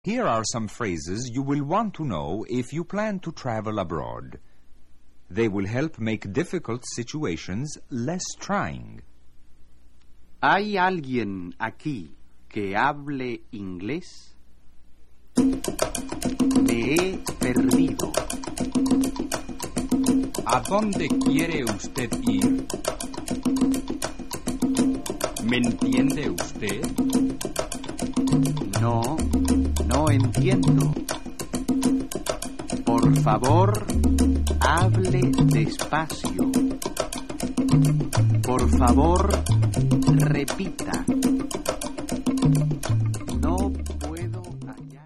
Here are some phrases you will want to know if you plan to travel abroad. They will help make difficult situations less trying. ¿Hay alguien aquí que hable inglés? Me he perdido. ¿A dónde quiere usted ir? ¿Me entiende usted? No entiendo. Por favor, hable despacio. Por favor, repita.